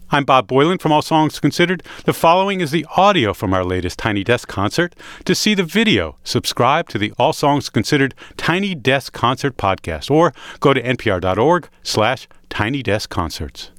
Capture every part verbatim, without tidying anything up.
I'm Bob Boylan from All Songs Considered. The following is the audio from our latest Tiny Desk concert. To see the video, subscribe to the All Songs Considered Tiny Desk Concert podcast or go to npr.org slash Tiny Desk Concerts.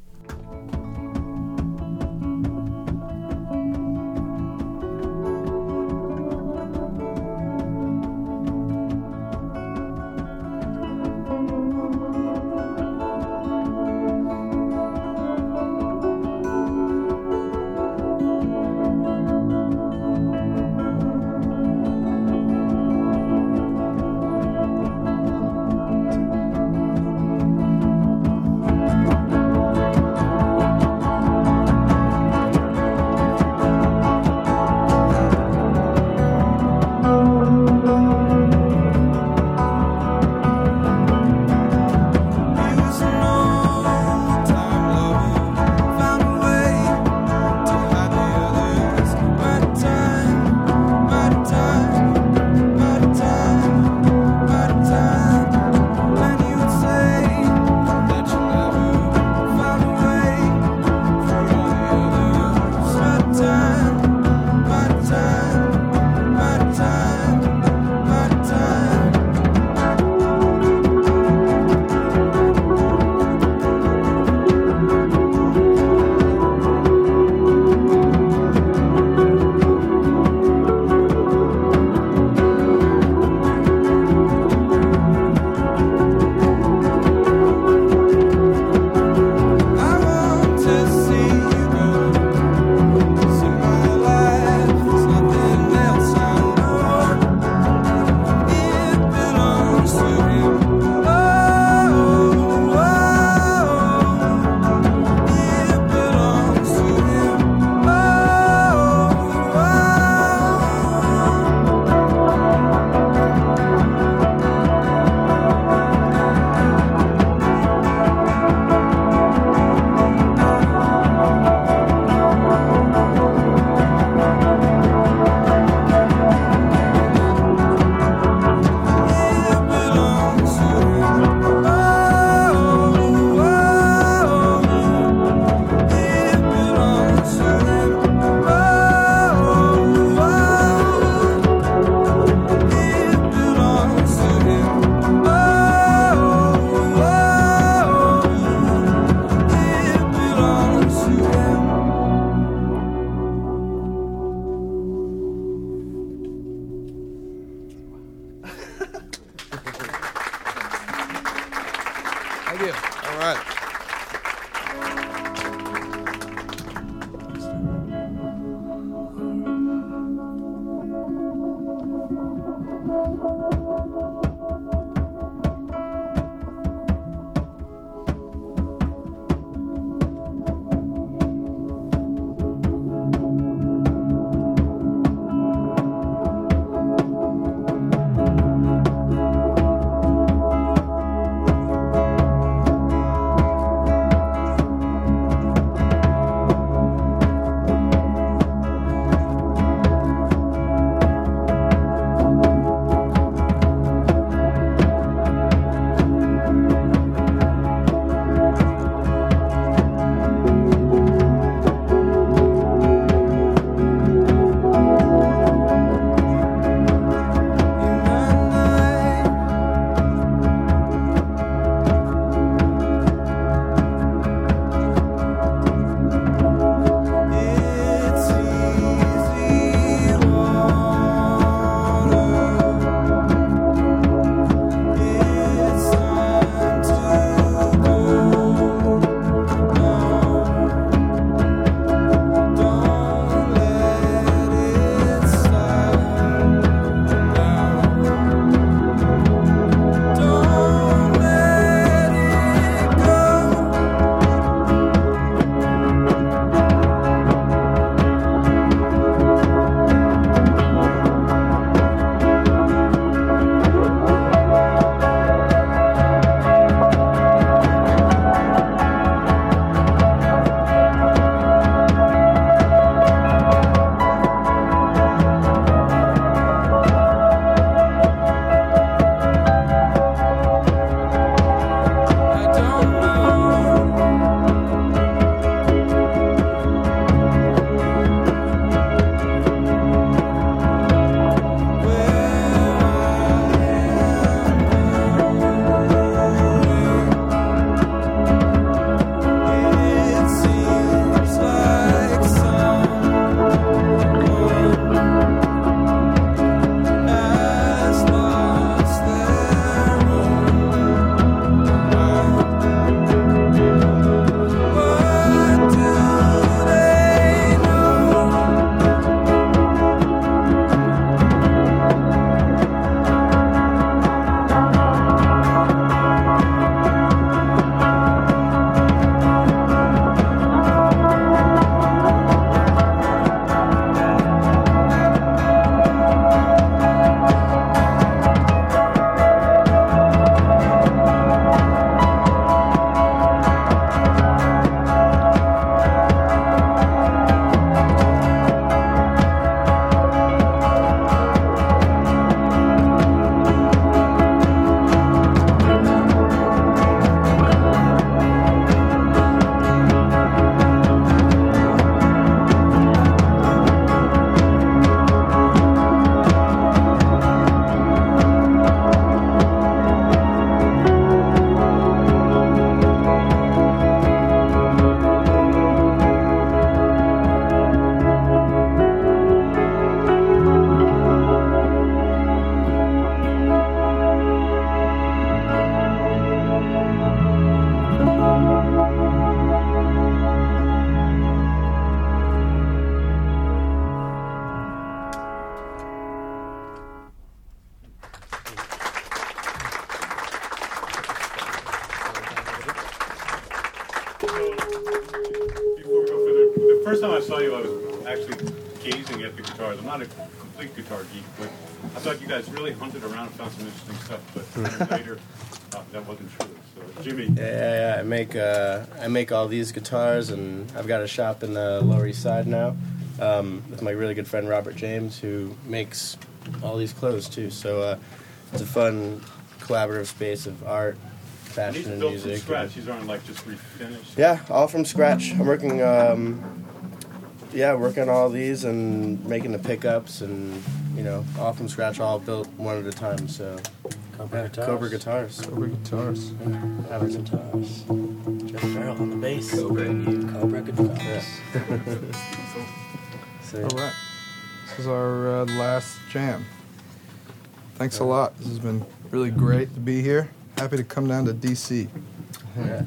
first time I saw you, I was actually gazing at the guitars. I'm not a complete guitar geek, but I thought you guys really hunted around and found some interesting stuff. But later, uh, that wasn't true. So, Jimmy. Yeah, yeah, yeah. I make uh, I make all these guitars, and I've got a shop in the Lower East Side now um, with my really good friend Robert James, who makes all these clothes too. So uh, it's a fun collaborative space of art, fashion, and and built music. From scratch. These aren't like just refinished. Yeah, all from scratch. I'm working. Um, yeah, working on all these and making the pickups, and you know, all from scratch, all built one at a time. So. Cobra Yeah, Guitars. Cobra Guitars. Cobra Guitars. Cobra Guitars. Jeff Farrell on the bass. Cobra. Cobra Guitars. Yeah. So, All right. This is our uh, last jam. Thanks a lot. This has been really great to be here. Happy to come down to D C. yeah.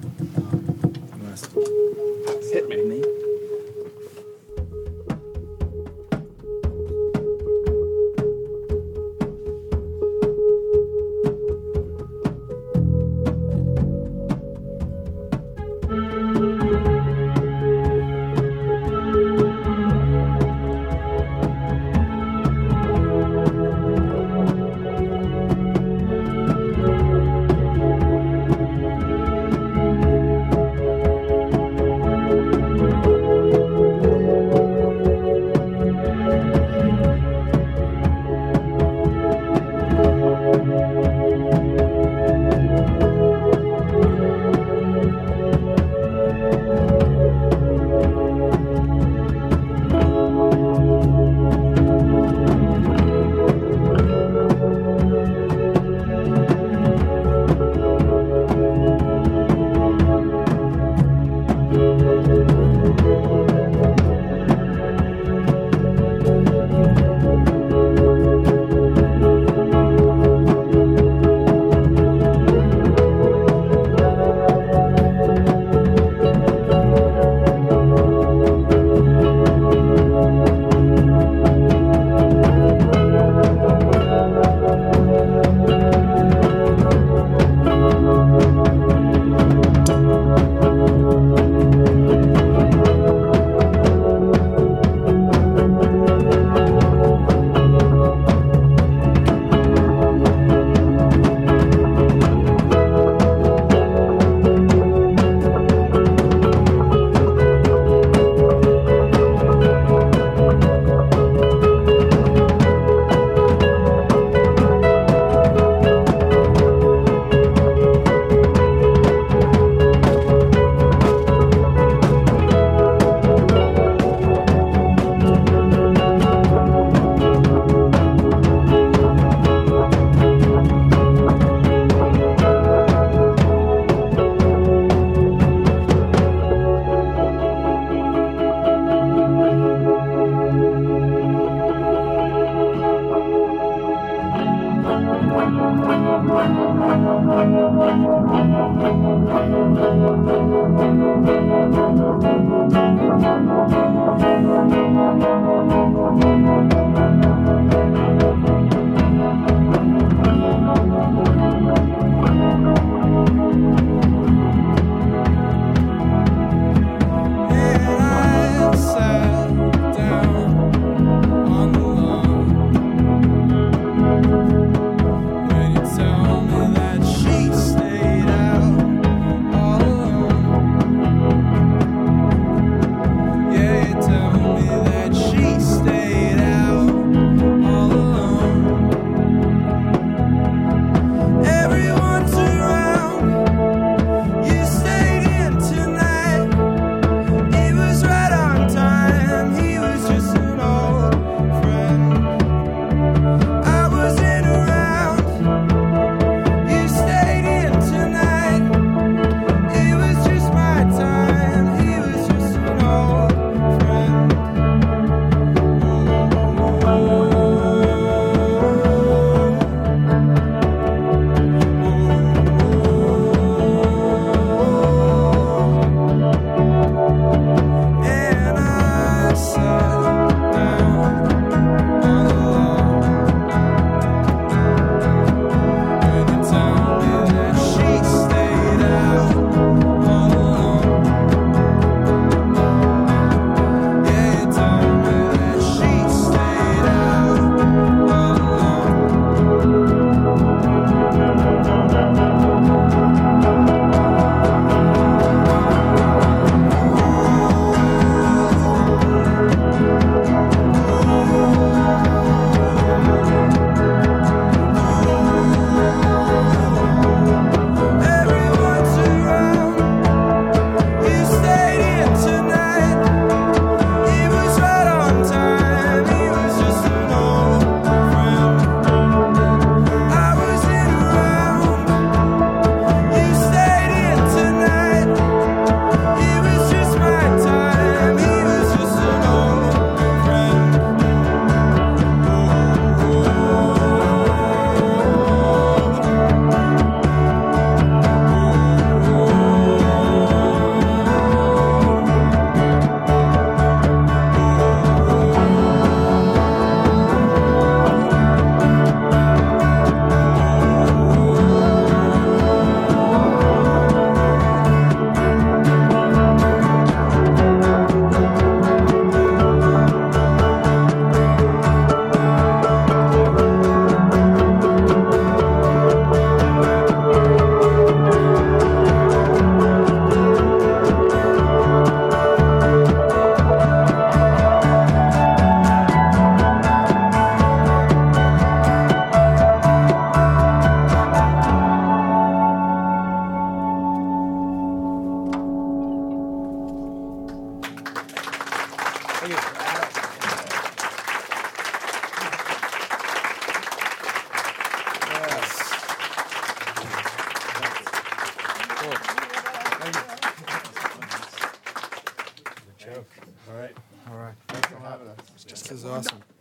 Hit me. Thank you. Joke. All right. All right. Thanks for having us. This is awesome.